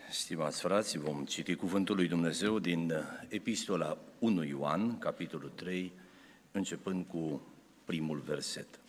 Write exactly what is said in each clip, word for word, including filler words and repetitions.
Stimați frați, vom citi Cuvântul lui Dumnezeu din Epistola unu Ioan, capitolul trei, începând cu primul verset.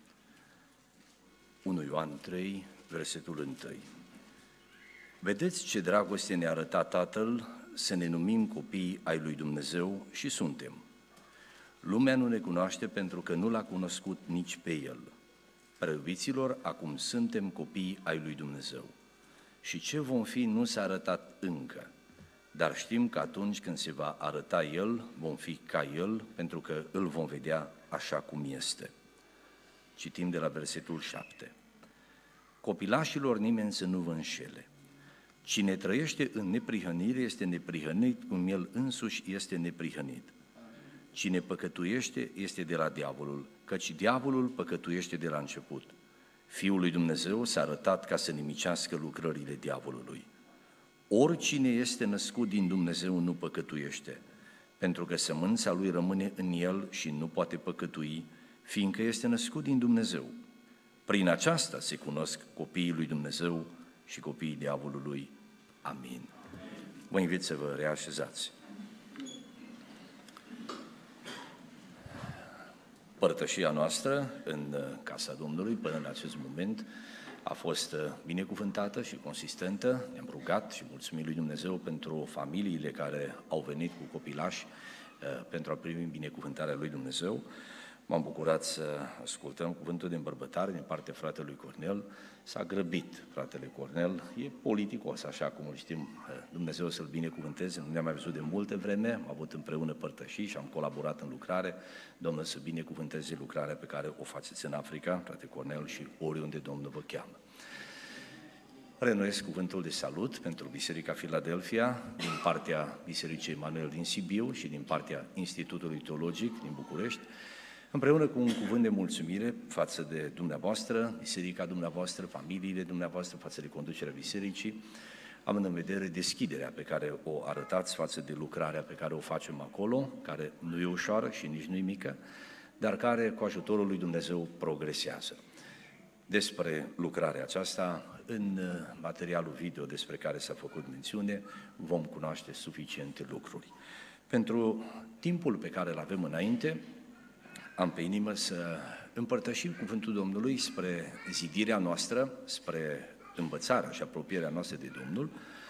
unu Ioan trei, versetul unu. Vedeți ce dragoste ne-a arătat Tatăl să ne numim copii ai lui Dumnezeu și suntem. Lumea nu ne cunoaște pentru că nu l-a cunoscut nici pe El. Preiubiților, acum suntem copii ai lui Dumnezeu. Și ce vom fi nu s-a arătat încă, dar știm că atunci când se va arăta El, vom fi ca El, pentru că îl vom vedea așa cum este. Citim de la versetul șapte. Copilașilor, nimeni să nu vă înșele. Cine trăiește în neprihănire este neprihănit cum El însuși este neprihănit. Cine păcătuiește este de la diavolul, căci diavolul păcătuiește de la început. Fiul lui Dumnezeu s-a arătat ca să nimicească lucrările diavolului. Oricine este născut din Dumnezeu nu păcătuiește, pentru că sămânța lui rămâne în el și nu poate păcătui, fiindcă este născut din Dumnezeu. Prin aceasta se cunosc copiii lui Dumnezeu și copiii diavolului. Amin. Vă invit să vă reașezați. Părtășia noastră în casa Domnului până în acest moment a fost binecuvântată și consistentă. Ne-am rugat și mulțumim lui Dumnezeu pentru familiile care au venit cu copilași pentru a primi binecuvântarea lui Dumnezeu. M-am bucurat să ascultăm cuvântul de îmbărbătare din partea fratelui Cornel. S-a grăbit fratele Cornel, e politicos, așa cum îl știm, Dumnezeu să-l binecuvânteze, nu ne-am mai văzut de multă vreme, am avut împreună părtășii și am colaborat în lucrare. Domnul să binecuvânteze lucrarea pe care o faceți în Africa, frate Cornel, și oriunde Domnul vă cheamă. Reînnoiesc cuvântul de salut pentru Biserica Filadelfia, din partea Bisericii Emanuel din Sibiu și din partea Institutului Teologic din București, împreună cu un cuvânt de mulțumire față de dumneavoastră, biserica dumneavoastră, familiile dumneavoastră, față de conducerea bisericii, având în vedere deschiderea pe care o arătați față de lucrarea pe care o facem acolo, care nu e ușoară și nici nu e mică, dar care, cu ajutorul lui Dumnezeu, progresează. Despre lucrarea aceasta, în materialul video despre care s-a făcut mențiune, vom cunoaște suficiente lucruri. Pentru timpul pe care îl avem înainte, am pe inimă să împărtășim cuvântul Domnului spre zidirea noastră, spre învățarea și apropierea noastră de Domnul,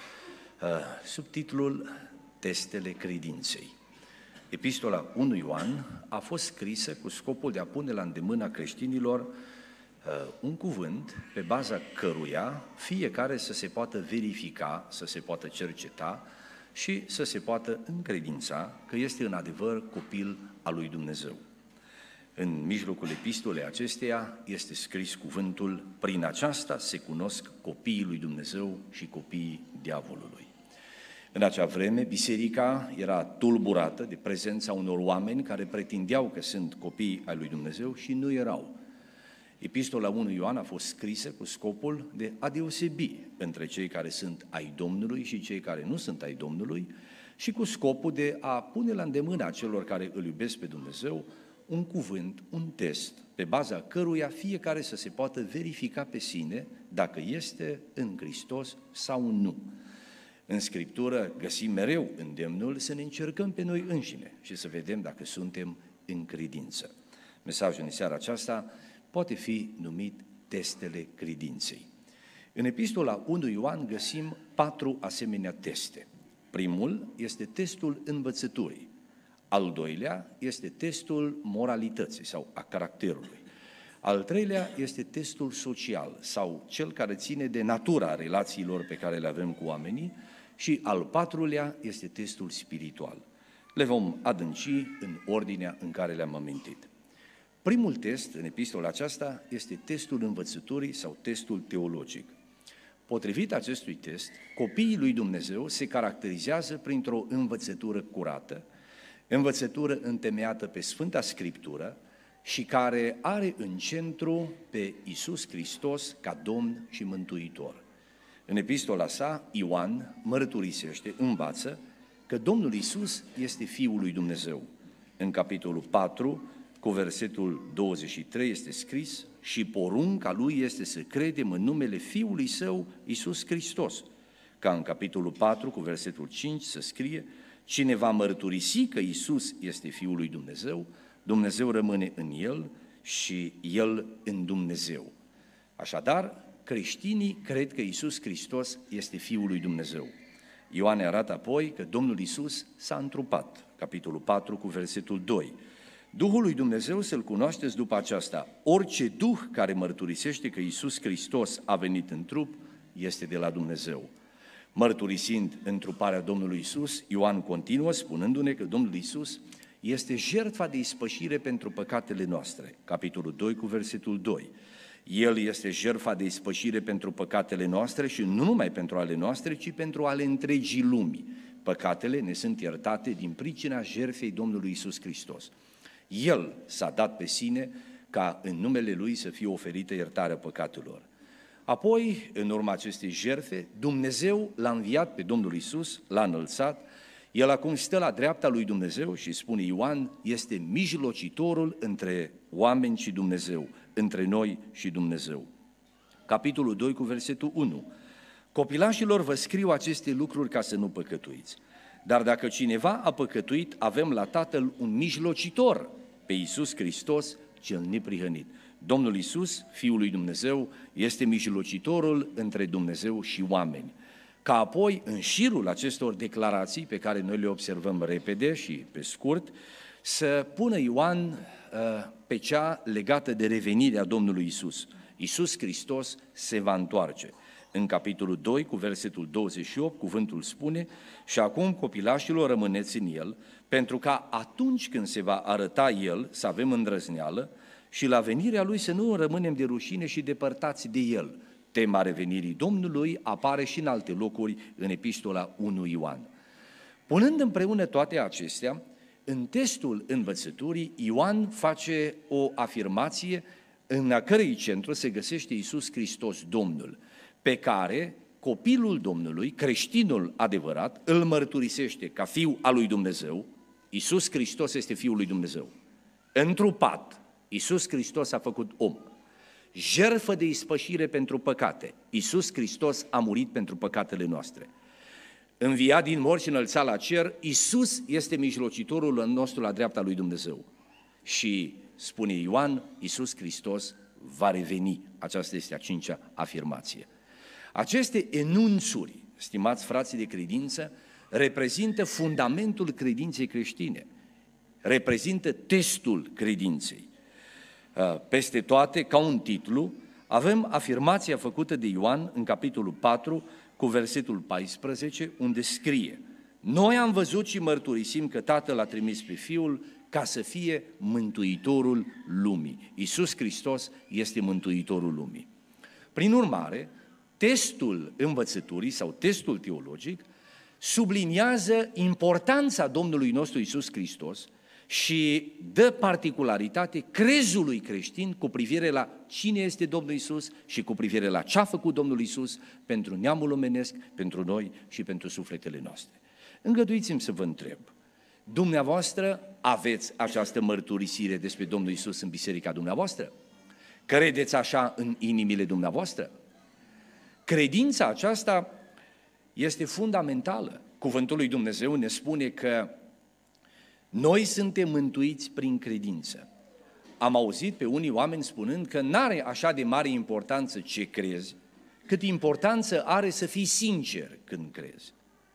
sub titlul Testele credinței. Epistola unu Ioan a fost scrisă cu scopul de a pune la îndemâna creștinilor un cuvânt pe baza căruia fiecare să se poată verifica, să se poată cerceta și să se poată încredința că este în adevăr copil al lui Dumnezeu. În mijlocul epistolei acesteia este scris cuvântul: prin aceasta se cunosc copiii lui Dumnezeu și copiii diavolului. În acea vreme, biserica era tulburată de prezența unor oameni care pretindeau că sunt copii ai lui Dumnezeu și nu erau. Epistola unu Ioan a fost scrisă cu scopul de a deosebi între cei care sunt ai Domnului și cei care nu sunt ai Domnului și cu scopul de a pune la îndemâna celor care îl iubesc pe Dumnezeu un cuvânt, un test, pe baza căruia fiecare să se poată verifica pe sine dacă este în Hristos sau nu. În Scriptură găsim mereu îndemnul să ne încercăm pe noi înșine și să vedem dacă suntem în credință. Mesajul în seara aceasta poate fi numit Testele credinței. În epistola unu Ioan găsim patru asemenea teste. Primul este testul învățăturii. Al doilea este testul moralității sau a caracterului. Al treilea este testul social sau cel care ține de natura relațiilor pe care le avem cu oamenii și al patrulea este testul spiritual. Le vom adânci în ordinea în care le-am amintit. Primul test în epistola aceasta este testul învățăturii sau testul teologic. Potrivit acestui test, copiii lui Dumnezeu se caracterizează printr-o învățătură curată, învățătură întemeiată pe Sfânta Scriptură și care are în centru pe Iisus Hristos ca Domn și Mântuitor. În epistola sa, Ioan mărturisește, învață că Domnul Iisus este Fiul lui Dumnezeu. În capitolul patru, cu versetul douăzeci și trei este scris: și porunca lui este să credem în numele Fiului Său, Iisus Hristos, ca în capitolul patru, cu versetul cinci, să scrie: cine va mărturisi că Iisus este Fiul lui Dumnezeu, Dumnezeu rămâne în el și el în Dumnezeu. Așadar, creștinii cred că Iisus Hristos este Fiul lui Dumnezeu. Ioan ne arată apoi că Domnul Iisus s-a întrupat, capitolul patru, cu versetul doi. Duhul lui Dumnezeu să-L cunoașteți după aceasta. Orice duh care mărturisește că Iisus Hristos a venit în trup, este de la Dumnezeu. Mărturisind întruparea Domnului Iisus, Ioan continuă spunându-ne că Domnul Iisus este jertfa de ispășire pentru păcatele noastre, capitolul doi, cu versetul doi. El este jertfa de ispășire pentru păcatele noastre și nu numai pentru ale noastre, ci pentru ale întregii lumii. Păcatele ne sunt iertate din pricina jertfei Domnului Iisus Hristos. El s-a dat pe sine ca în numele Lui să fie oferită iertarea păcatelor. Apoi, în urma acestei jertfe, Dumnezeu l-a înviat pe Domnul Iisus, l-a înălțat. El acum stă la dreapta lui Dumnezeu și, spune Ioan, este mijlocitorul între oameni și Dumnezeu, între noi și Dumnezeu. Capitolul doi, cu versetul unu. Copilașilor, vă scriu aceste lucruri ca să nu păcătuiți. Dar dacă cineva a păcătuit, avem la Tatăl un mijlocitor, pe Iisus Hristos, cel neprihănit. Domnul Iisus, Fiul lui Dumnezeu, este mijlocitorul între Dumnezeu și oameni. Ca apoi, în șirul acestor declarații, pe care noi le observăm repede și pe scurt, să pună Ioan uh, pe cea legată de revenirea Domnului Iisus. Iisus Hristos se va întoarce. În capitolul doi, cu versetul douăzeci și opt, cuvântul spune: și acum, copilașilor, rămâneți în El, pentru ca atunci când se va arăta El să avem îndrăzneală și la venirea Lui să nu rămânem de rușine și depărtați de El. Tema revenirii Domnului apare și în alte locuri în epistola unu Ioan. Punând împreună toate acestea, în testul învățăturii, Ioan face o afirmație în a cărei centru se găsește Iisus Hristos Domnul, pe care copilul Domnului, creștinul adevărat, îl mărturisește ca Fiul al lui Dumnezeu. Iisus Hristos este Fiul lui Dumnezeu. Întrupat, Iisus Hristos a făcut om. Jertfă de ispășire pentru păcate. Iisus Hristos a murit pentru păcatele noastre. Înviat din morți și înălțat la cer, Iisus este mijlocitorul nostru la dreapta lui Dumnezeu. Și, spune Ioan, Iisus Hristos va reveni. Aceasta este a cincea afirmație. Aceste enunțuri, stimați frații de credință, reprezintă fundamentul credinței creștine, reprezintă testul credinței. Peste toate, ca un titlu, avem afirmația făcută de Ioan în capitolul patru, cu versetul paisprezece, unde scrie: noi am văzut și mărturisim că Tatăl a trimis pe Fiul ca să fie mântuitorul lumii. Iisus Hristos este mântuitorul lumii. Prin urmare, testul învățăturii sau testul teologic subliniază importanța Domnului nostru Iisus Hristos și dă particularitate crezului creștin cu privire la cine este Domnul Iisus și cu privire la ce a făcut Domnul Iisus pentru neamul omenesc, pentru noi și pentru sufletele noastre. Îngăduiți-mi să vă întreb, dumneavoastră aveți această mărturisire despre Domnul Iisus în biserica dumneavoastră? Credeți așa în inimile dumneavoastră? Credința aceasta este fundamentală. Cuvântul lui Dumnezeu ne spune că noi suntem mântuiți prin credință. Am auzit pe unii oameni spunând că n-are așa de mare importanță ce crezi, cât importanță are să fii sincer când crezi.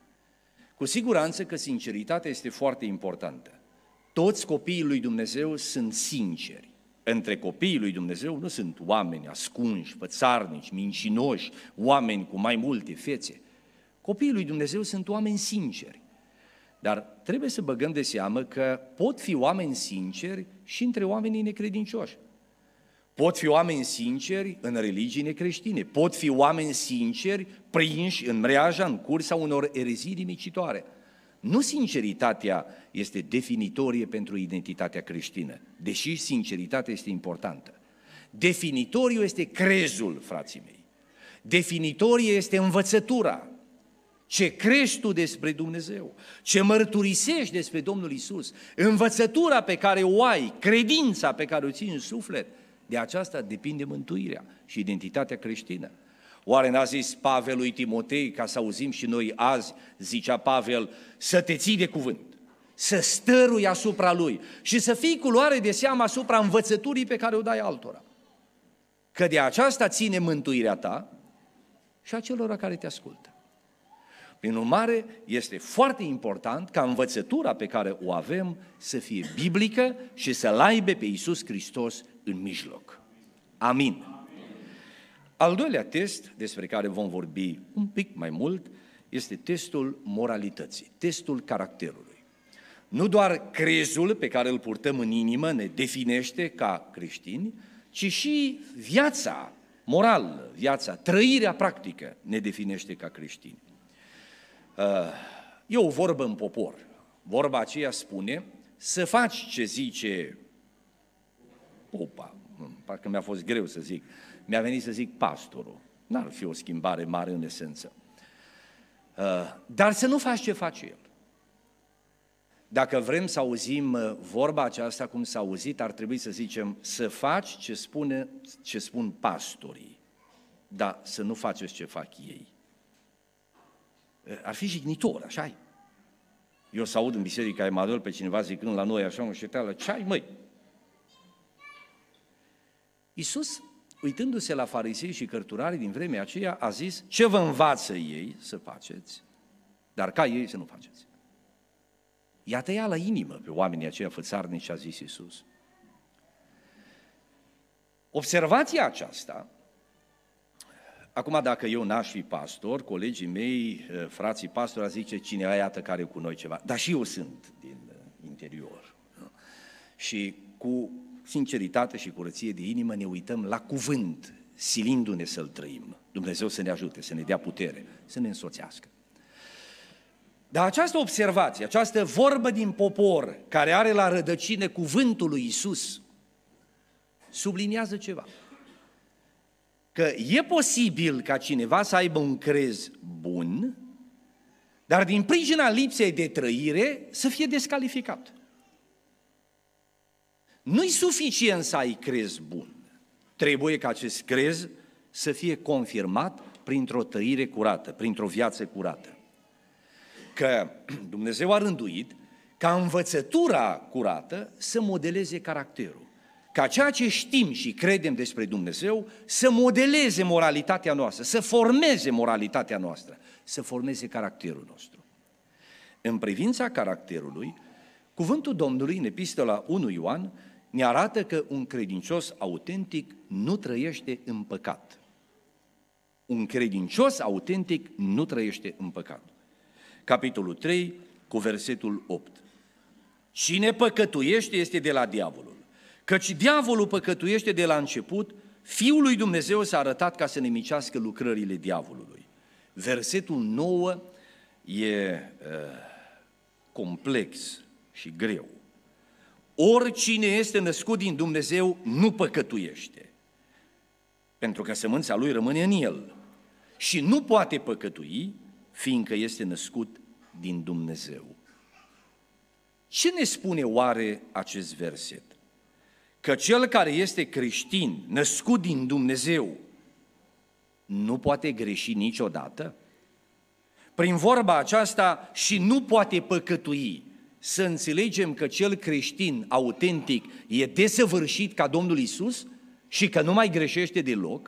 Cu siguranță că sinceritatea este foarte importantă. Toți copiii lui Dumnezeu sunt sinceri. Între copiii lui Dumnezeu nu sunt oameni ascunși, fățarnici, mincinoși, oameni cu mai multe fețe. Copiii lui Dumnezeu sunt oameni sinceri. Dar trebuie să băgăm de seamă că pot fi oameni sinceri și între oamenii necredincioși. Pot fi oameni sinceri în religii necreștine, pot fi oameni sinceri prinși în mreaja, în cursa unor erezii nimicitoare. Nu sinceritatea este definitorie pentru identitatea creștină, deși sinceritatea este importantă. Definitoriu este crezul, frații mei. Definitorie este învățătura. Ce crești tu despre Dumnezeu, ce mărturisești despre Domnul Iisus, învățătura pe care o ai, credința pe care o ții în suflet, de aceasta depinde mântuirea și identitatea creștină. Oare n-a zis Pavel lui Timotei, ca să auzim și noi azi, zicea Pavel, să te ții de cuvânt, să stărui asupra lui și să fii cu luare de seamă asupra învățăturii pe care o dai altora. Că de aceasta ține mântuirea ta și a celor care te ascultă. Prin urmare, este foarte important ca învățătura pe care o avem să fie biblică și să-L aibă pe Iisus Hristos în mijloc. Amin. Al doilea test, despre care vom vorbi un pic mai mult, este testul moralității, testul caracterului. Nu doar crezul pe care îl purtăm în inimă ne definește ca creștini, ci și viața morală, viața, trăirea practică ne definește ca creștini. E o vorbă în popor. Vorba aceea spune să faci ce zice popa. Parcă mi-a fost greu să zic. Mi-a venit să zic pastorul. N-ar fi o schimbare mare în esență. Dar să nu faci ce face el. Dacă vrem să auzim vorba aceasta cum s-a auzit, ar trebui să zicem să faci ce, spune, ce spun pastorii, dar să nu faceți ce fac ei. Ar fi jignitor, așa-i. Eu să aud în Biserica Emanuel pe cineva zicând la noi așa, mă șeteală, ce-ai, măi? Iisus, uitându-se la farisei și cărturarii din vremea aceea, a zis, ce vă învață ei să faceți, dar ca ei să nu faceți. I-a tăiat la inimă pe oamenii aceia fățarnici, a zis Iisus. Observația aceasta, acum dacă eu n-aș fi pastor, colegii mei, frații pastori, zice, cineva iată care cu noi ceva, dar și eu sunt din interior. Și cu sinceritate și curăție de inimă ne uităm la cuvânt, silindu-ne să-l trăim. Dumnezeu să ne ajute, să ne dea putere, să ne însoțească. Dar această observație, această vorbă din popor, care are la rădăcină cuvântul lui Iisus, subliniază ceva. Că e posibil ca cineva să aibă un crez bun, dar din pricina lipsei de trăire să fie descalificat. Nu-i suficient să ai crez bun. Trebuie ca acest crez să fie confirmat printr-o trăire curată, printr-o viață curată. Că Dumnezeu a rânduit ca învățătura curată să modeleze caracterul. Ca ceea ce știm și credem despre Dumnezeu să modeleze moralitatea noastră, să formeze moralitatea noastră, să formeze caracterul nostru. În privința caracterului, cuvântul Domnului în Epistola unu Ioan ne arată că un credincios autentic nu trăiește în păcat. Un credincios autentic nu trăiește în păcat. Capitolul trei, cu versetul opt. Cine păcătuiește este de la diavolul, căci diavolul păcătuiește de la început, Fiul lui Dumnezeu s-a arătat ca să nimicească lucrările diavolului. Versetul nouă e uh, complex și greu. Oricine este născut din Dumnezeu nu păcătuiește, pentru că sămânța lui rămâne în el și nu poate păcătui, fiindcă este născut din Dumnezeu. Ce ne spune oare acest verset? Că cel care este creștin, născut din Dumnezeu, nu poate greși niciodată? Prin vorba aceasta și nu poate păcătui, să înțelegem că cel creștin autentic e desăvârșit ca Domnul Iisus și că nu mai greșește deloc?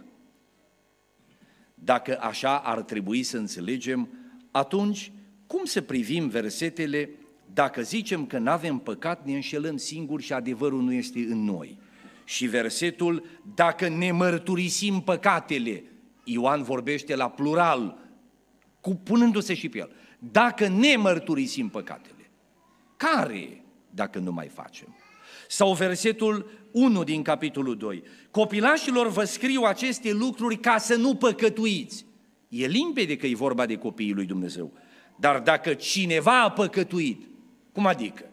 Dacă așa ar trebui să înțelegem, atunci cum să privim versetele dacă zicem că n-avem păcat, ne înșelăm singuri și adevărul nu este în noi? Și versetul, dacă ne mărturisim păcatele, Ioan vorbește la plural, cu, punându-se și pe el, dacă ne mărturisim păcatele, care dacă nu mai facem? Sau versetul unu din capitolul doi, copilașilor vă scriu aceste lucruri ca să nu păcătuiți. E limpede că e vorba de copiii lui Dumnezeu, dar dacă cineva a păcătuit, cum adică?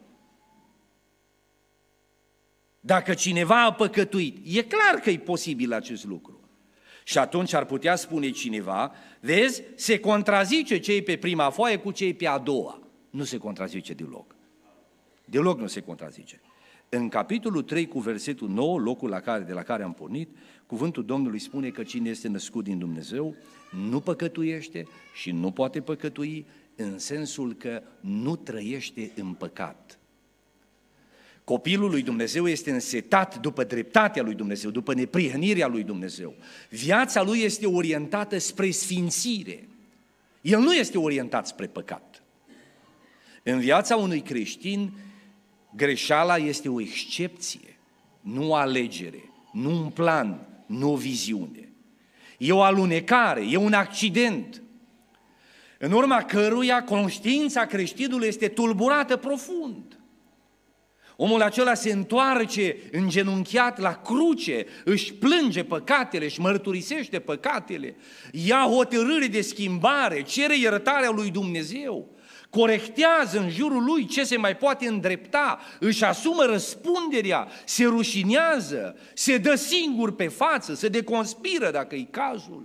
Dacă cineva a păcătuit, e clar că e posibil acest lucru. Și atunci ar putea spune cineva, vezi, se contrazice cei pe prima foaie cu cei pe a doua. Nu se contrazice deloc. Deloc nu se contrazice. În capitolul trei cu versetul nouă, locul la care, de la care am pornit, cuvântul Domnului spune că cine este născut din Dumnezeu nu păcătuiește și nu poate păcătui, în sensul că nu trăiește în păcat. Copilul lui Dumnezeu este însetat după dreptatea lui Dumnezeu, după neprihănirea lui Dumnezeu. Viața lui este orientată spre sfințire. El nu este orientat spre păcat. În viața unui creștin, greșeala este o excepție, nu o alegere, nu un plan, nu o viziune. E o alunecare, e un accident, în urma căruia conștiința creștinului este tulburată profund. Omul acela se întoarce îngenunchiat la cruce, își plânge păcatele, își mărturisește păcatele, ia hotărâre de schimbare, cere iertarea lui Dumnezeu, corectează în jurul lui ce se mai poate îndrepta, își asumă răspunderea, se rușinează, se dă singur pe față, se deconspiră dacă e cazul.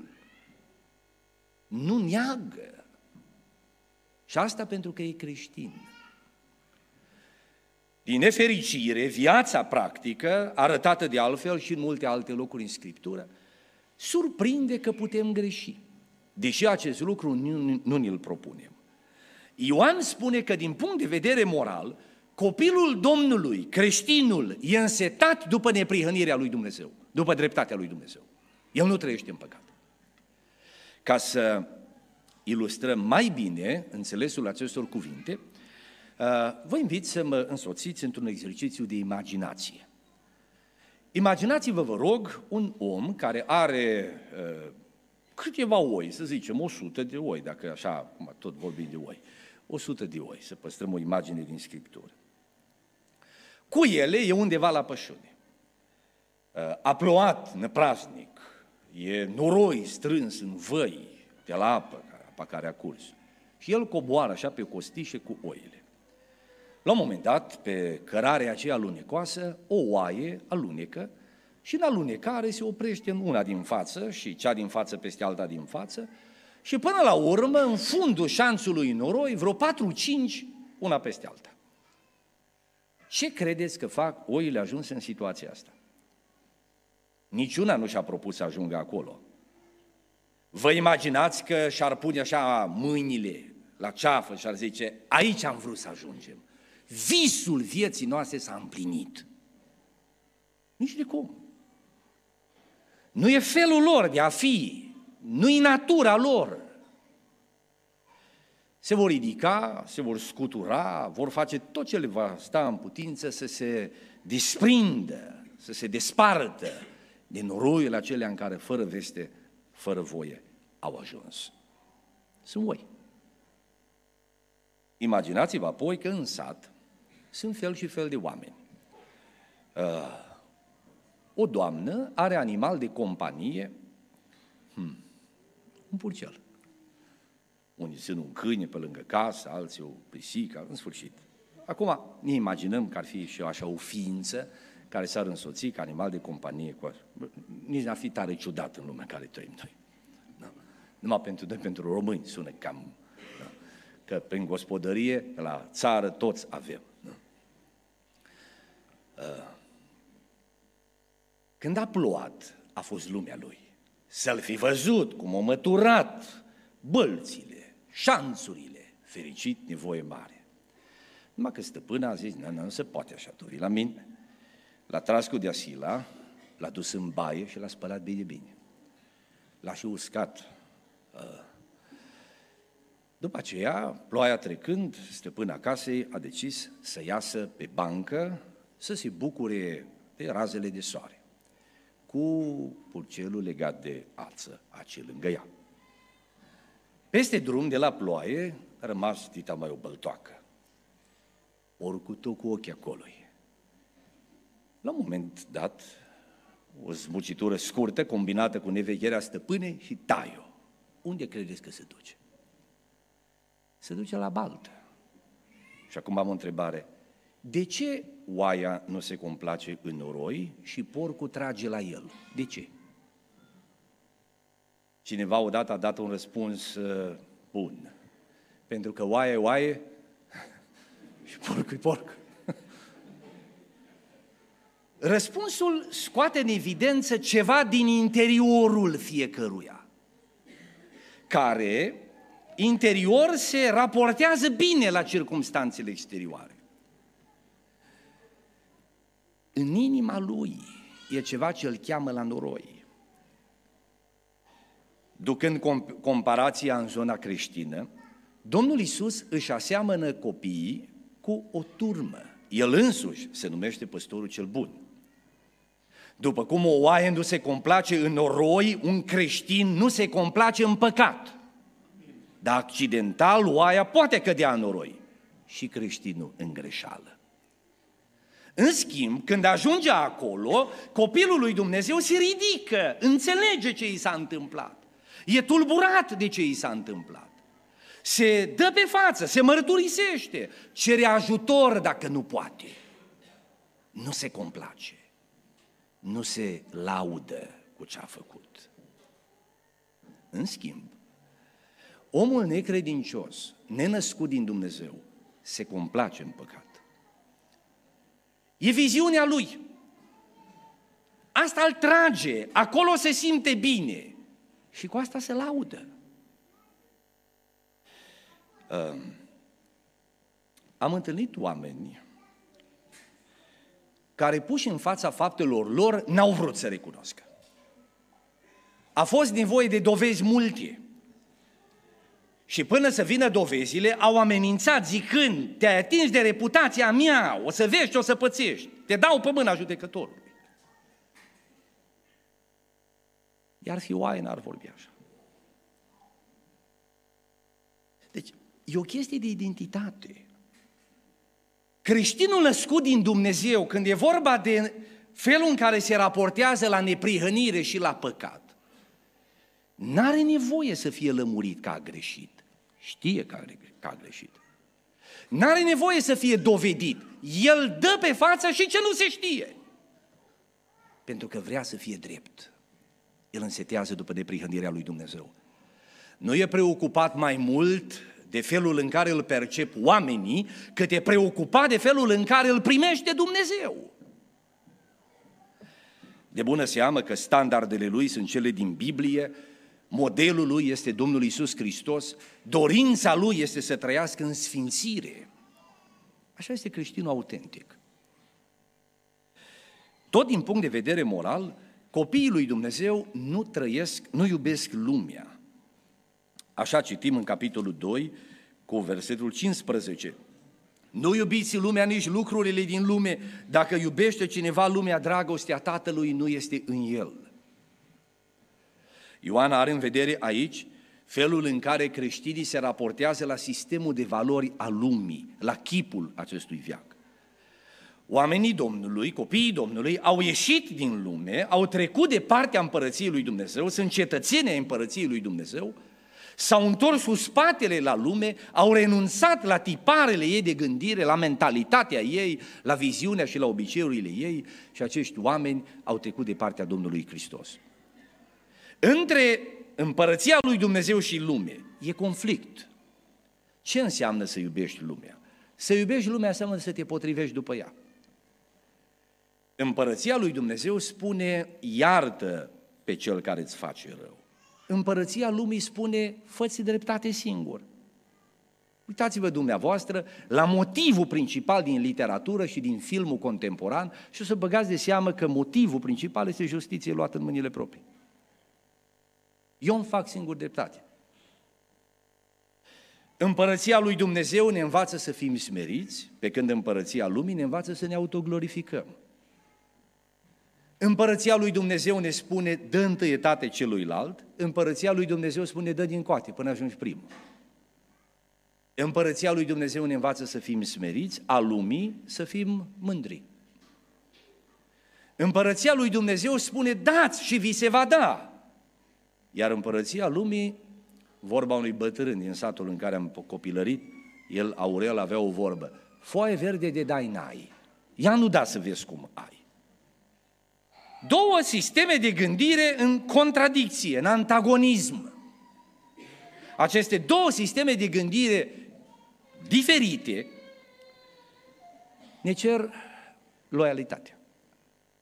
Nu neagă. Și asta pentru că e creștin. Din nefericire, viața practică, arătată de altfel și în multe alte locuri în Scriptură, surprinde că putem greși, deși acest lucru nu, nu ni-l propunem. Ioan spune că din punct de vedere moral, copilul Domnului, creștinul, e însetat după neprihănirea lui Dumnezeu, după dreptatea lui Dumnezeu. El nu trăiește în păcat. Ca să ilustrăm mai bine înțelesul acestor cuvinte, vă invit să mă însoțiți într-un exercițiu de imaginație. Imaginați-vă, vă rog, un om care are uh, câteva oi, să zicem, o sută de oi, dacă așa, tot vorbim de oi, o sută de oi, să păstrăm o imagine din Scriptură. Cu ele e undeva la pășune. Uh, a plouat năpraznic, e noroi strâns în văi de la apă, apa care a curs. Și el coboară așa pe costișe cu oile. La un moment dat, pe cărarea aceea alunecoasă, o oaie alunecă și în alunecare se oprește în una din față și cea din față peste alta din față și până la urmă, în fundul șanțului noroi, vreo patru-cinci, una peste alta. Ce credeți că fac oile ajunse în situația asta? Niciuna nu și-a propus să ajungă acolo. Vă imaginați că și-ar pune așa mâinile la ceafă și ar zice, aici am vrut să ajungem. Visul vieții noastre s-a împlinit. Nici de cum. Nu e felul lor de a fi, nu e natura lor. Se vor ridica, se vor scutura, vor face tot ce le va sta în putință să se desprindă, să se despartă de noroiul acelea în care fără veste, fără voie au ajuns. Sunt oi. Imaginați-vă apoi că în sat sunt fel și fel de oameni. Uh, o doamnă are animal de companie, hmm, un purcel. Unii sunt un câine pe lângă casă, alții o pisică, în sfârșit. Acum ne imaginăm că ar fi și așa o ființă care s-ar însoți ca animal de companie. Cu... Nici n-ar fi tare ciudat în lumea în care trăim noi. Da. Numai pentru noi, pentru români, sună cam... Da. Că prin gospodărie, la țară, toți avem. Da. Când a plouat, a fost lumea lui. Să-l fi văzut cum a măturat bălțile, șanțurile, fericit, nevoie mare. Numai că stăpâna a zis, nu, nu, nu se poate așa, tu vii la mine. L-a tras cu deasila, l-a dus în baie și l-a spălat bine, bine. L-a și uscat. După aceea, ploaia trecând, stăpâna casei a decis să iasă pe bancă, să se bucure de razele de soare, cu purcelul legat de ață, ace lângă ea. Peste drum, de la ploaie, a rămas dita mai o băltoacă. Porcul tot cu ochii acolo. La un moment dat, o zmucitură scurtă, combinată cu nevecherea stăpânei și taio. Unde credeți că se duce? Se duce la baltă. Și acum am o întrebare. De ce oaia nu se complace în noroi și porcul trage la el? De ce? Cineva odată a dat un răspuns uh, bun. Pentru că oaia e oaie și porcul e porc. Răspunsul scoate în evidență ceva din interiorul fiecăruia, care interior se raportează bine la circumstanțele exterioare. În inima lui e ceva ce îl cheamă la noroi. Ducând comparația în zona creștină, Domnul Iisus își aseamănă copiii cu o turmă. El însuși se numește păstorul cel bun. După cum o oaie nu se complace în noroi, un creștin nu se complace în păcat. Dar accidental, oaia poate cădea în noroi și creștinul în greșeală. În schimb, când ajunge acolo, copilul lui Dumnezeu se ridică, înțelege ce i s-a întâmplat, e tulburat de ce i s-a întâmplat, se dă pe față, se mărturisește, cere ajutor dacă nu poate, nu se complace, nu se laudă cu ce a făcut. În schimb, omul necredincios, nenăscut din Dumnezeu, se complace în păcat. E viziunea lui. Asta îl trage, acolo se simte bine și cu asta se laudă. Uh, am întâlnit oameni care, puși în fața faptelor lor, n-au vrut să recunoască. A fost nevoie de dovezi multe. Și până să vină dovezile, au amenințat zicând: te-ai atins de reputația mea, o să vezi ce o să pățești, te dau pe mâna judecătorului. Iar fi oaie n-ar vorbi așa. Deci, e o chestie de identitate. Creștinul născut din Dumnezeu, când e vorba de felul în care se raportează la neprihănire și la păcat, n-are nevoie să fie lămurit că a greșit. Știe că a greșit. N-are nevoie să fie dovedit. El dă pe față și ce nu se știe. Pentru că vrea să fie drept. El însetează după neprihănirea lui Dumnezeu. Nu e preocupat mai mult de felul în care îl percep oamenii, cât e preocupat de felul în care îl primește Dumnezeu. De bună seamă că standardele lui sunt cele din Biblie, modelul lui este Domnul Iisus Hristos, dorința lui este să trăiască în sfințire. Așa este creștinul autentic. Tot din punct de vedere moral, copiii lui Dumnezeu nu trăiesc, nu iubesc lumea. Așa citim în capitolul doi, cu versetul cincisprezece. Nu iubiți lumea, nici lucrurile din lume. Dacă iubește cineva lumea, dragostea Tatălui nu este în el. Ioan are în vedere aici felul în care creștinii se raportează la sistemul de valori al lumii, la chipul acestui veac. Oamenii Domnului, copiii Domnului, au ieșit din lume, au trecut de partea împărăției lui Dumnezeu, sunt cetățeni ai împărăției lui Dumnezeu, s-au întors cu spatele la lume, au renunțat la tiparele ei de gândire, la mentalitatea ei, la viziunea și la obiceiurile ei și acești oameni au trecut de partea Domnului Hristos. Între împărăția lui Dumnezeu și lume e conflict. Ce înseamnă să iubești lumea? Să iubești lumea înseamnă să te potrivești după ea. Împărăția lui Dumnezeu spune: iartă pe cel care îți face rău. Împărăția lumii spune: fă-ți dreptate singur. Uitați-vă dumneavoastră la motivul principal din literatură și din filmul contemporan și o să băgați de seamă că motivul principal este justiție luată în mâinile proprii. Eu îmi fac singur dreptate. Împărăția lui Dumnezeu ne învață să fim smeriți, pe când împărăția lumii ne învață să ne autoglorificăm. Împărăția lui Dumnezeu ne spune: dă întâietate celuilalt, împărăția lui Dumnezeu spune: dă din coate până ajungi primul. Împărăția lui Dumnezeu ne învață să fim smeriți, a lumii să fim mândri. Împărăția lui Dumnezeu spune: dați și vi se va da. Iar împărăția lumii, vorba unui bătrân din satul în care am copilărit, el, Aurel, avea o vorbă: foaie verde de dai n-ai, ia nu da să vezi cum ai. Două sisteme de gândire în contradicție, în antagonism. Aceste două sisteme de gândire diferite ne cer loialitatea.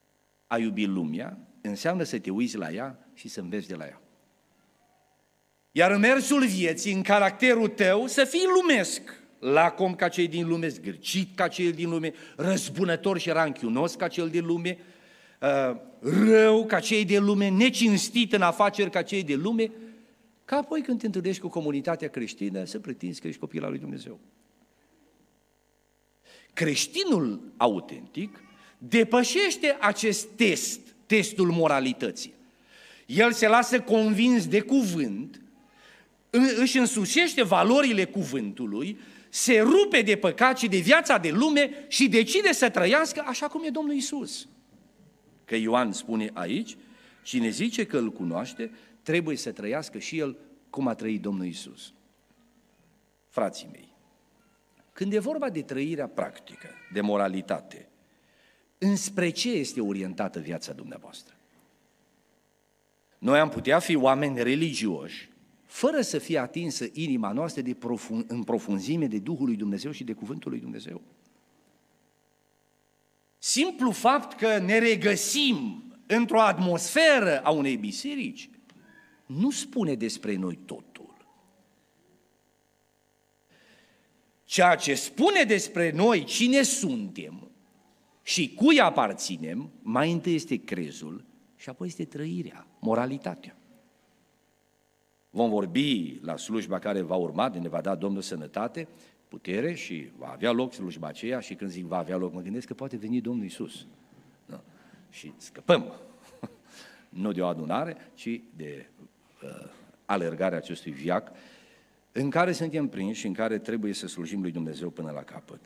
A iubi lumea înseamnă să te uiți la ea și să înveți de la ea. Iar în mersul vieții, în caracterul tău, să fii lumesc, lacom ca cei din lume, zgârcit ca cei din lume, răzbunător și ranchiunos ca cel din lume, rău ca cei de lume, necinstit în afaceri ca cei de lume, ca apoi când te întâlnești cu comunitatea creștină să pretinzi că ești copil al lui Dumnezeu. Creștinul autentic depășește acest test, testul moralității. El se lasă convins de cuvânt, își însușește valorile cuvântului, se rupe de păcat și de viața de lume și decide să trăiască așa cum e Domnul Iisus. Că Ioan spune aici, cine zice că îl cunoaște, trebuie să trăiască și el cum a trăit Domnul Iisus. Frații mei, când e vorba de trăirea practică, de moralitate, înspre ce este orientată viața dumneavoastră? Noi am putea fi oameni religioși, fără să fie atinsă inima noastră de profund, în profunzime de Duhul lui Dumnezeu și de Cuvântul lui Dumnezeu. Simplu fapt că ne regăsim într-o atmosferă a unei biserici nu spune despre noi totul. Ceea ce spune despre noi cine suntem și cui aparținem, mai întâi este crezul și apoi este trăirea, moralitatea. Vom vorbi la slujba care va urma, de ne va da Domnul sănătate, putere și va avea loc slujba aceea și când zic va avea loc, mă gândesc că poate veni Domnul Iisus. Da. Și scăpăm, nu de o adunare, ci de uh, alergarea acestui viac în care suntem prinși și în care trebuie să slujim lui Dumnezeu până la capăt.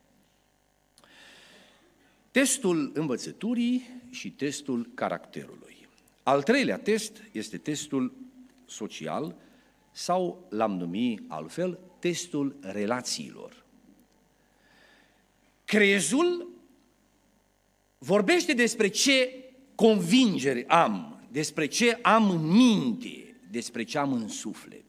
Testul învățăturii și testul caracterului. Al treilea test este testul social sau l-am numit altfel testul relațiilor. Crezul vorbește despre ce convingeri am, despre ce am în minte, despre ce am în suflet.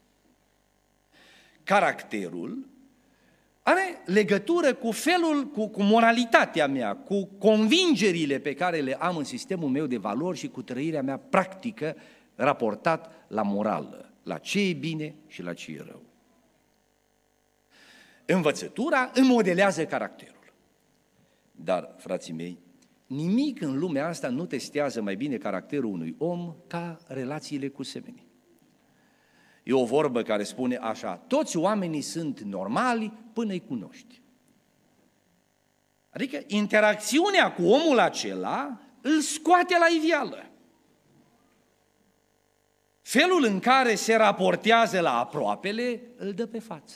Caracterul are legătură cu felul, cu, cu moralitatea mea, cu convingerile pe care le am în sistemul meu de valori și cu trăirea mea practică raportat la morală, la ce e bine și la ce e rău. Învățătura înmodelează caracterul. Dar, frații mei, nimic în lumea asta nu testează mai bine caracterul unui om ca relațiile cu semenii. E o vorbă care spune așa, toți oamenii sunt normali până îi cunoști. Adică interacțiunea cu omul acela îl scoate la iveală. Felul în care se raportează la aproapele îl dă pe față.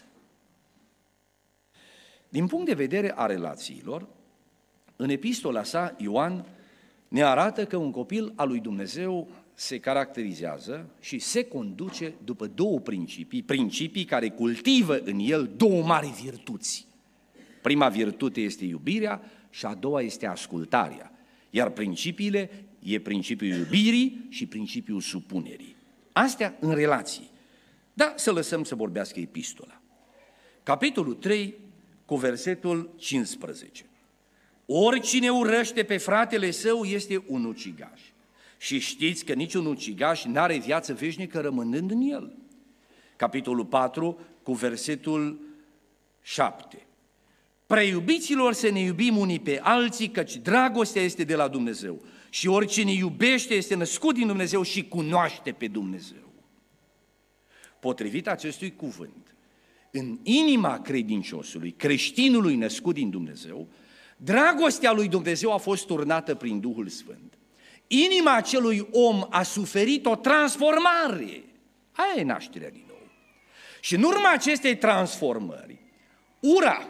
Din punct de vedere a relațiilor, în epistola sa, Ioan ne arată că un copil al lui Dumnezeu se caracterizează și se conduce după două principii, principii care cultivă în el două mari virtuți. Prima virtute este iubirea și a doua este ascultarea, iar principiile e principiul iubirii și principiul supunerii. Astea în relații. Da, să lăsăm să vorbească epistola. Capitolul trei, cu versetul cincisprezece. Oricine urăște pe fratele său este un ucigaș. Și știți că niciun ucigaș n-are viață veșnică rămânând în el. Capitolul patru, cu versetul șapte. Preiubiților să ne iubim unii pe alții, căci dragostea este de la Dumnezeu. Și oricine iubește este născut din Dumnezeu și cunoaște pe Dumnezeu. Potrivit acestui cuvânt, în inima credinciosului, creștinului născut din Dumnezeu, dragostea lui Dumnezeu a fost turnată prin Duhul Sfânt. Inima acelui om a suferit o transformare. Aia e nașterea din nou. Și în urma acestei transformări, ura,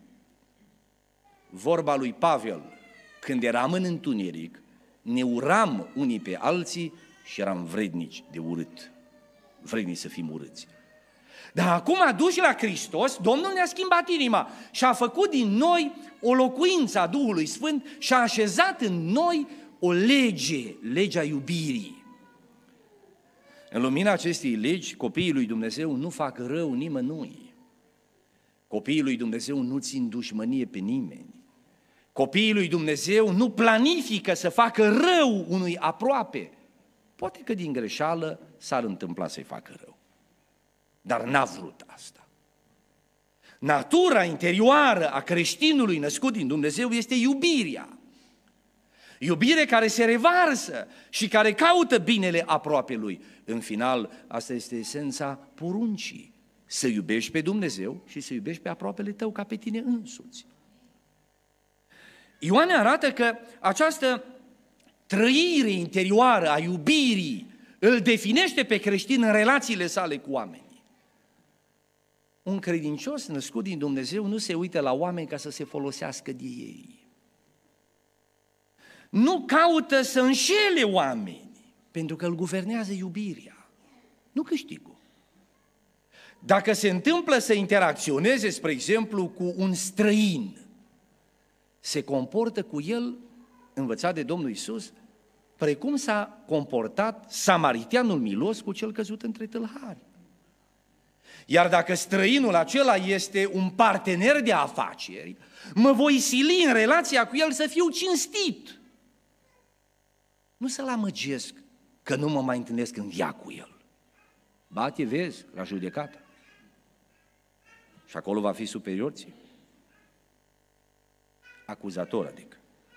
vorba lui Pavel, când eram în întuneric, ne uram unii pe alții și eram vrednici de urât, vrednici să fim urâți. Dar acum, aduși la Hristos, Domnul ne-a schimbat inima și a făcut din noi o locuință a Duhului Sfânt și a așezat în noi o lege, legea iubirii. În lumina acestei legi, copiii lui Dumnezeu nu fac rău nimănui. Copiii lui Dumnezeu nu țin dușmănie pe nimeni. Copiii lui Dumnezeu nu planifică să facă rău unui aproape. Poate că din greșeală s-ar întâmpla să-i facă rău, dar n-a vrut asta. Natura interioară a creștinului născut din Dumnezeu este iubirea. Iubire care se revarsă și care caută binele aproapelui. În final, asta este esența poruncii. Să iubești pe Dumnezeu și să iubești pe aproapele tău ca pe tine însuți. Ioan ne arată că această trăire interioară a iubirii îl definește pe creștin în relațiile sale cu oamenii. Un credincios născut din Dumnezeu nu se uită la oameni ca să se folosească de ei. Nu caută să înșele oameni, pentru că îl guvernează iubirea, nu câștigul. Dacă se întâmplă să interacționeze, spre exemplu, cu un străin, se comportă cu el, învățat de Domnul Iisus, precum s-a comportat samariteanul milos cu cel căzut între tâlhari. Iar dacă străinul acela este un partener de afaceri, mă voi sili în relația cu el să fiu cinstit. Nu să-l amăgesc că nu mă mai întâlnesc în viață cu el. Ba, te vezi la judecată. Și acolo va fi superior ție. Acuzator, adică.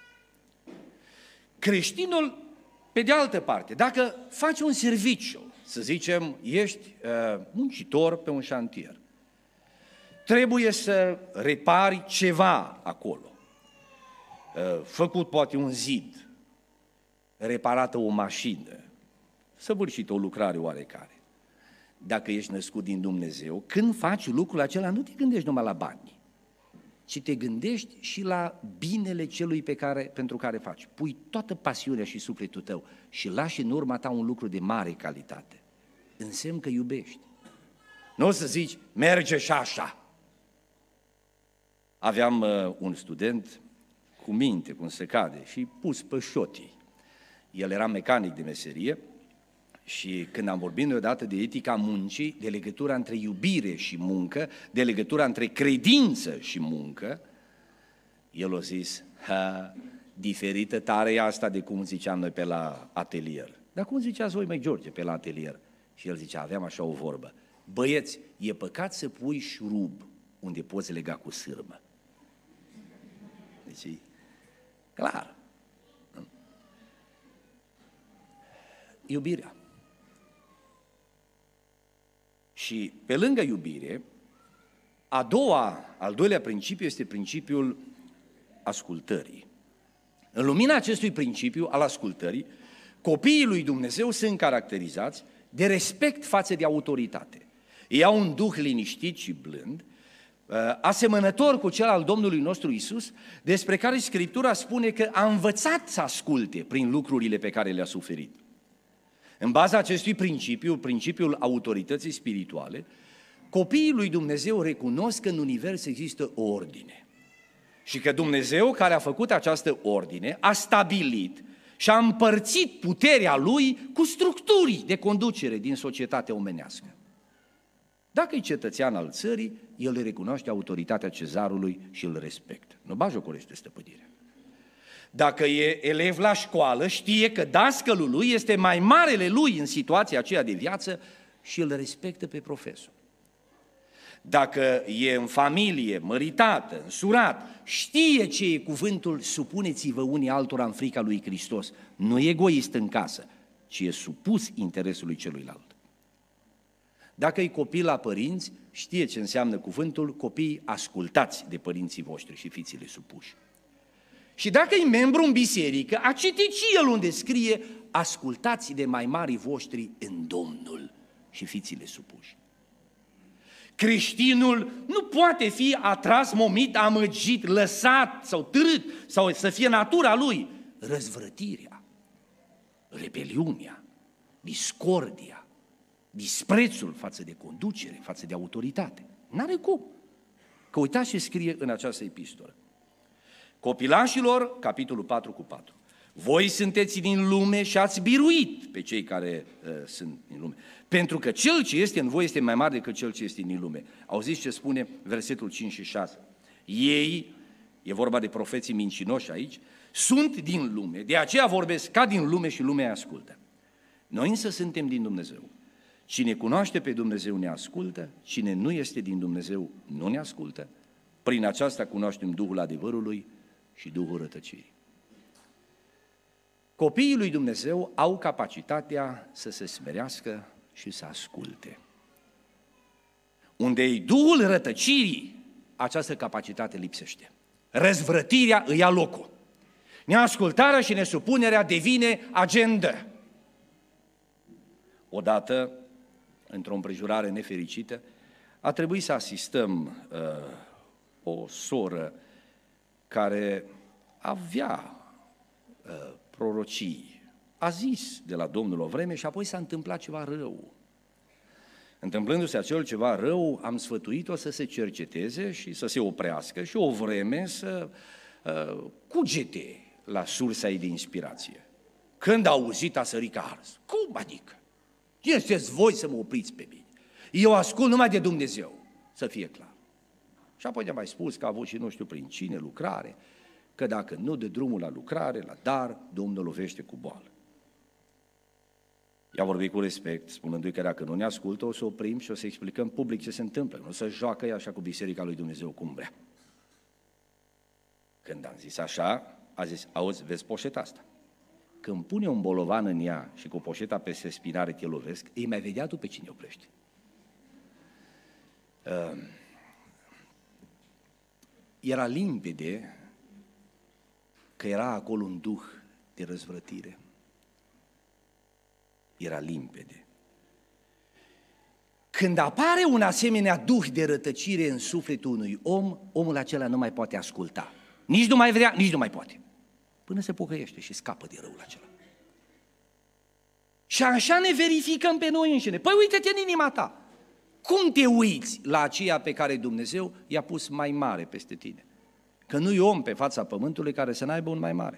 Creștinul, pe de altă parte, dacă faci un serviciu, să zicem, ești uh, muncitor pe un șantier, trebuie să repari ceva acolo, uh, făcut poate un zid, reparată o mașină, săvârșită o lucrare oarecare. Dacă ești născut din Dumnezeu, când faci lucrul acela, nu te gândești numai la bani, ci te gândești și la binele celui pe care, pentru care faci. Pui toată pasiunea și sufletul tău și lași în urma ta un lucru de mare calitate. Însemn că iubești. Nu o să zici, merge și așa. Aveam uh, un student cu minte, cum se cade, și pus pe șotii. El era mecanic de meserie și când am vorbit noi odată de etica muncii, de legătura între iubire și muncă, de legătura între credință și muncă, el a zis, ha, diferită tare e asta de cum ziceam noi pe la atelier. Dar cum ziceați voi, mai George, pe la atelier? Și el zicea, aveam așa o vorbă, băieți, e păcat să pui șurub unde poți lega cu sârmă. Deci, clar. Iubirea. Și pe lângă iubire, a doua, al doilea principiu este principiul ascultării. În lumina acestui principiu al ascultării, copiii lui Dumnezeu sunt caracterizați de respect față de autoritate. Ei au un duh liniștit și blând, asemănător cu cel al Domnului nostru Iisus, despre care Scriptura spune că a învățat să asculte prin lucrurile pe care le-a suferit. În baza acestui principiu, principiul autorității spirituale, copiii lui Dumnezeu recunosc că în univers există o ordine și că Dumnezeu, care a făcut această ordine, a stabilit și a împărțit puterea Lui cu structuri de conducere din societatea omenească. Dacă e cetățean al țării, el recunoaște autoritatea cezarului și îl respectă. Nu bajocorește stăpânirea. Dacă e elev la școală, știe că dascălul lui este mai marele lui în situația aceea de viață și îl respectă pe profesor. Dacă e în familie, măritată, însurat, știe ce e cuvântul, supuneți-vă unii altora în frica lui Hristos. Nu e egoist în casă, ci e supus interesului celuilalt. Dacă e copil la părinți, știe ce înseamnă cuvântul, copiii ascultați de părinții voștri și fiți-le supuși. Și dacă e membru în biserică, a citit și el unde scrie, ascultați de mai mari voștri în Domnul și fiți-le supuși. Creștinul nu poate fi atras, momit, amăgit, lăsat sau târât, sau să fie natura lui. Răzvrătirea, rebeliunea, discordia, disprețul față de conducere, față de autoritate. N-are cum. Că uitați ce scrie în această epistolă. Copilașilor, capitolul patru cu patru. Voi sunteți din lume și ați biruit pe cei care uh, sunt din lume. Pentru că cel ce este în voi este mai mare decât cel ce este din lume. Auziți ce spune versetul cinci și șase? Ei e vorba de profeții mincinoși aici, sunt din lume, de aceea vorbesc ca din lume și lumea ascultă. Noi însă suntem din Dumnezeu. Cine cunoaște pe Dumnezeu ne ascultă, cine nu este din Dumnezeu nu ne ascultă. Prin aceasta cunoaștem Duhul adevărului și Duhul rătăcirii. Copiii lui Dumnezeu au capacitatea să se smerească și să asculte. Unde e Duhul rătăcirii, această capacitate lipsește. Răzvrătirea îi ia locul. Neascultarea și nesupunerea devine agendă. Odată, într-o împrejurare nefericită, a trebuit să asistăm uh, o soră care avea uh, prorocii. A zis de la Domnul o vreme și apoi s-a întâmplat ceva rău. Întâmplându-se acel ceva rău, am sfătuit-o să se cerceteze și să se oprească și o vreme să uh, cugete la sursa ei de inspirație. Când a auzit, a sărit ca ars. Cum adică? Cine sunteți voi să mă opriți pe mine? Eu ascult numai de Dumnezeu, să fie clar. Și apoi ne-a mai spus că a avut și nu știu prin cine lucrare, că dacă nu dă drumul la lucrare, la dar, Domnul lovește cu boală. I-a vorbit cu respect, spunându-i că dacă nu ne ascultă, o să oprim și o să explicăm public ce se întâmplă. Nu să joacă ea așa cu Biserica lui Dumnezeu cum vrea. Când am zis așa, a zis, auzi, vezi poșeta asta? Când pune un bolovan în ea și cu poșeta peste spinare te lovesc, ei mai vedea tu pe cine oprește. Uh, era limpede că era acolo un duh de răzvrătire. Era limpede. Când apare un asemenea duh de rătăcire în sufletul unui om, omul acela nu mai poate asculta. Nici nu mai vrea, nici nu mai poate. Până se pocăiește și scapă de răul acela. Și așa ne verificăm pe noi înșine. Păi uite-te în inima ta. Cum te uiți la aceea pe care Dumnezeu i-a pus mai mare peste tine? Că nu-i om pe fața pământului care să n-aibă un mai mare.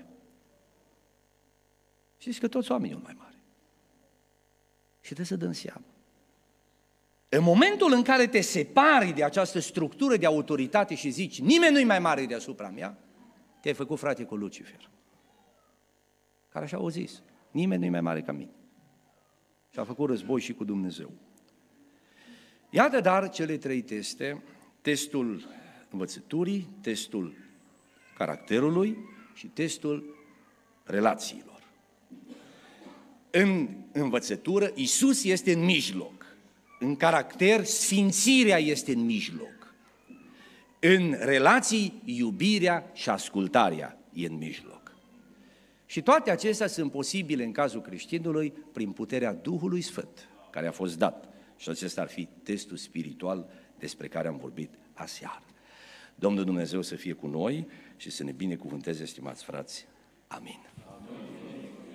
Știți că toți oamenii un mai mare. Și trebuie să dăm seama. În momentul în care te separi de această structură de autoritate și zici, nimeni nu-i mai mare deasupra mea, te-ai făcut frate cu Lucifer, care așa au zis, nimeni nu-i mai mare ca mine. Și a făcut război și cu Dumnezeu. Iată dar cele trei teste, testul învățăturii, testul caracterului și testul relațiilor. În învățătură, Iisus este în mijloc. În caracter, sfințirea este în mijloc. În relații, iubirea și ascultarea e în mijloc. Și toate acestea sunt posibile în cazul creștinului prin puterea Duhului Sfânt, care a fost dat. Și acesta ar fi testul spiritual despre care am vorbit aseară. Domnul Dumnezeu să fie cu noi și să ne binecuvânteze, stimați frați. Amin.